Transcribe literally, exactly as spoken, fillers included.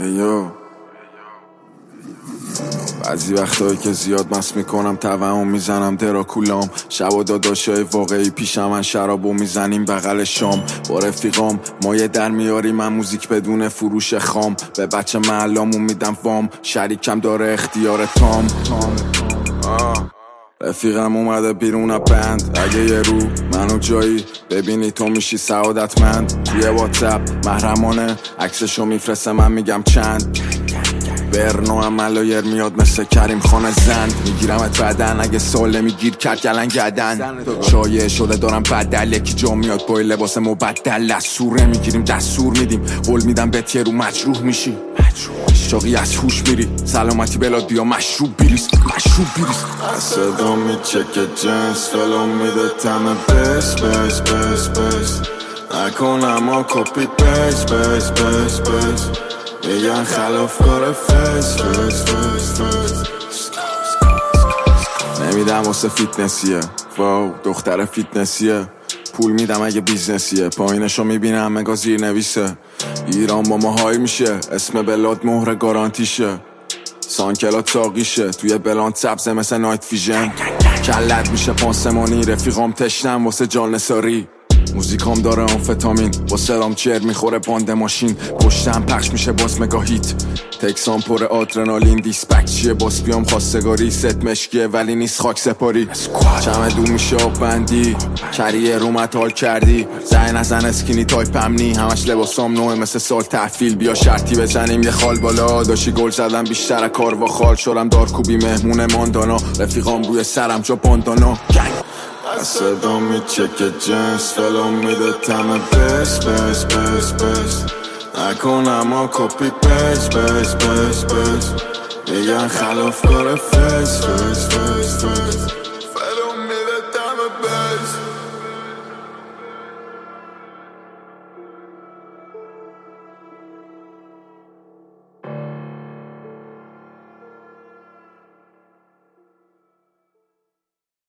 ایو بعضی وقتایی که زیاد مست میکنم توهم میزنم دراکولام. شب و داداشای واقعی پیشم من شرابو میزنیم بغل شام با رفیقام. ما یه در میاریم من موزیک بدون فروش خام. به بچه محلامون میدم وام، شریکم داره اختیار تام. آه. رفیقم اومده بیرون بند، اگه یه رو منو جایی ببینی تو میشی سعادتمند. توی واتساپ محرمانه عکسشو میفرسته من میگم چند. برنو هم ملایر میاد مثل کریم خانه زند. میگیرمت بدن اگه سال نمیگیر کرد گلن گدن. شایع شده دارم بدل یکی جا میاد با لباس مبدل. دستور نمیگیریم دستور میدیم، قول میدم بهت یه رو مجروح میشی. شاقی از هوش میری، سلامتی بلاد بیا مشروب بیریز مشروب بیریز. صدا میچکه جنس فلو میده تمه بس بس بس بس. نکنم ها کپی بیس بیس بیس بیس. میگن خلافکار فیس فیس فیس فیس. نمیدم واسه فیتنسیه، واو دختر فیتنسیه. پول میدم اگه بیزنسیه، پایینشو میبینم مگا زیر نویسه. ایران با ما های میشه، اسم بلاد مهر گارانتیشه. سانکلات ساقیشه، توی بلاند سبزه مثل نایت ویژن. کلت میشه پانسمانی، رفیقام تشنم واسه جان نساری. موزیکام داره آمفتامین، با سرام چر میخوره باند ماشین. پشتم پخش میشه باز مگا هیت، تکسان پر آدرنالین. دیسپک چیه باز بیام خواستگاری، ست مشکیه ولی نیست خاک سپاری. چمه دو میشه آب بندی، کریه رومت حال کردی. زن نزن اسکینی تایپ امنی، همش لباسام نوه مثل سال تحفیل. بیا شرطی بزنیم یه خال بالا، داشی گل زدم بیشتر کار و خال. شدم دارکوبی مهمون ماندانا، رفیقام روی سرم جا باندانا. صدا میچکه جنس فلو میده تمه بس بس بس بس. نکنم ها کپی بیس بیس بیس بیس. میگن خلافکار فیس فیس فیس فیس.